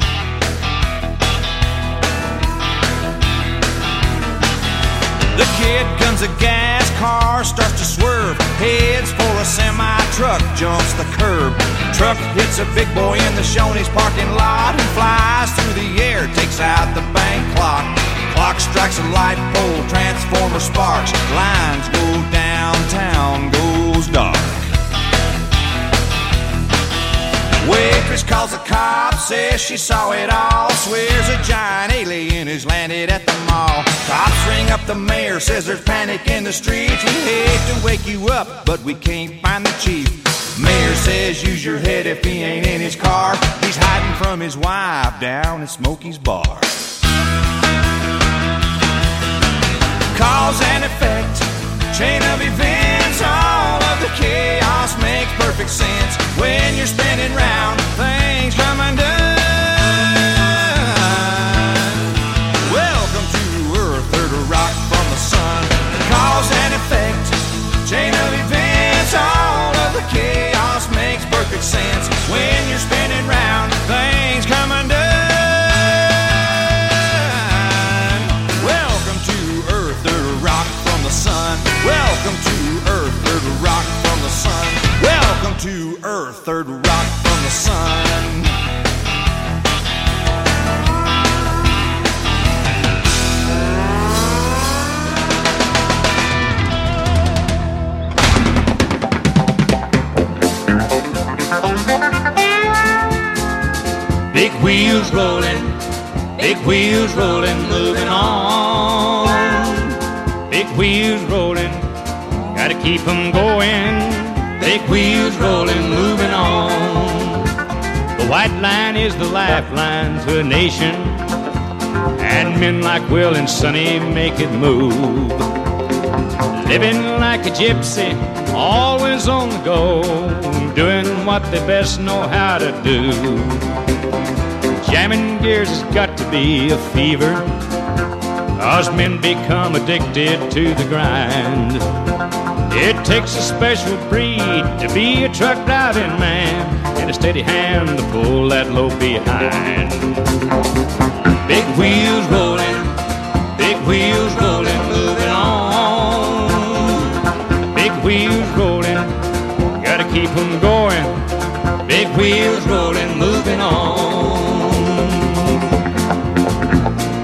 The kid guns a gas, car starts to swerve, heads for a semi-truck, jumps the curb. Truck hits a big boy in the Shoney's parking lot and flies through the air, takes out the bank clock. Clock strikes a light pole, transformer sparks, lines go downtown, goes dark. Waitress calls the cops, says she saw it all, swears a giant alien has landed at the mall. Cops ring up the mayor, says there's panic in the streets. We hate to wake you up, but we can't find the chief. Mayor says use your head if he ain't in his car. He's hiding from his wife down at Smokey's bar. Cause and effect, chain of events, all of the chaos makes perfect sense. When you're spinning round, things come undone. Welcome to Earth, third rock from the sun. Cause and effect, chain of events, all of the chaos makes perfect sense. When you're spinning round, things come undone. Welcome to Earth, third rock from the sun. Welcome to Earth, third rock from the sun. Welcome to Earth, third rock from the sun. Big wheels rolling, big wheels rolling, moving on. Big wheels rolling, gotta keep them going. Big wheels rolling, moving on. The white line is the lifeline to a nation, and men like Will and Sonny make it move. Living like a gypsy, always on the go, doing what they best know how to do. Jamming gears has got to be a fever, 'cause men become addicted to the grind. It takes a special breed to be a truck driving man, and a steady hand to pull that load behind. Big wheels rolling, big wheels rolling, moving on. Big wheels rolling, gotta keep them going. Big wheels rolling, moving on.